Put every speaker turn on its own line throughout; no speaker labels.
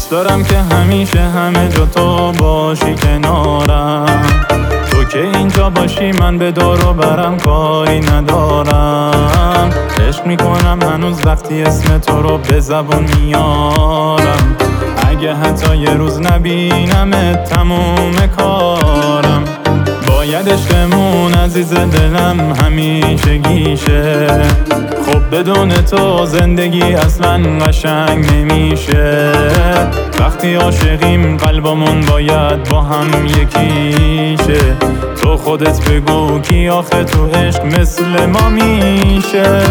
دوست دارم که همیشه همه جا تو باشی کنارم، تو که اینجا باشی من به دور و برم کاری ندارم. عشق میکنم هنوز وقتی اسم تو رو به زبون میارم، اگه حتی یه روز نبینمت تموم کارم. باید عشقمون عزیز دلم همیشه گیشه، خب بدون تو زندگی اصلا قشنگ نمیشه. وقتی عاشقیم قلبمون باید با هم یکیشه، تو خودت بگو کی آخه تو عشق مثل ما میشه.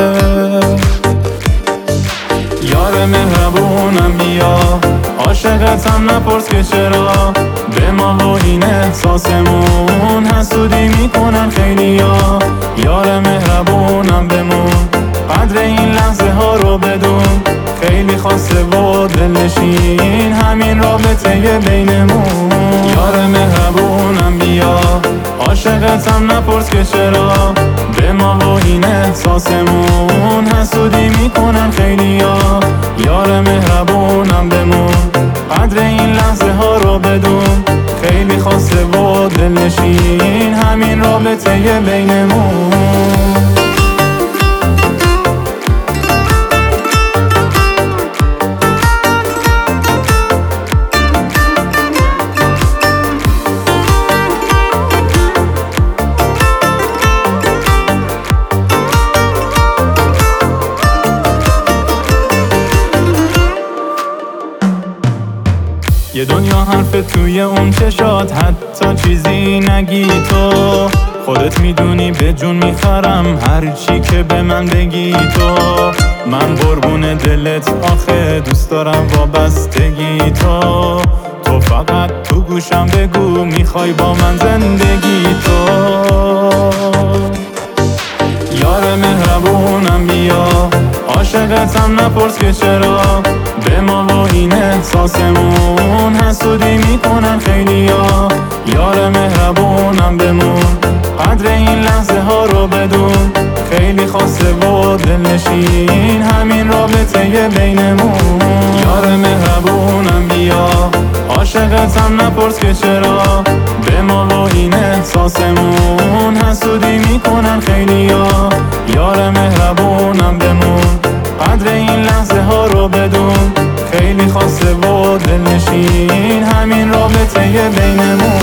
یار مهربونم بیا، عاشقتم نپرس که چرا، به ما و این احساسمون حسودی میکنن خیلیا. یار مهربونم بمون، قدر این لحظه ها رو بدون، خیلی خاصه و دلنشین همین رابطه بینمون. یار مهربونم بیا، عاشقتم نپرس که چرا، به ما و این احساسمون حسودی میکنن خیلیا. یار مهربونم بمون، قدر این لحظه ها رو بدون، خیلی خاصه و دلنشین همین رابطه بینمون. یه دنیا حرف توی اون چشات، حتی چیزی نگی تو، خودت میدونی به جون میخرم هر چی که به من بگی تو. من قربون دلت آخه دوست دارم وابستگی تو فقط تو گوشم بگو میخوای با من زندگی تو. یار مهربونم بیا، عاشقتم نپرس که چرا، به ما و این احساسمون حسودی میکنن خیلیا. یار مهربونم بمون، قدر این لحظه ها رو بدون، خیلی خاصه و دلنشین همین رابطه بینمون. یار مهربونم بیا، عاشقتم نپرس که چرا، به ما و این احساسمون حسودی میکنن خیلیا. یار مهربونم بمون، قدر این لحظه ها رو بدون، خیلی خاصه و دلنشین همین رابطه بینمون.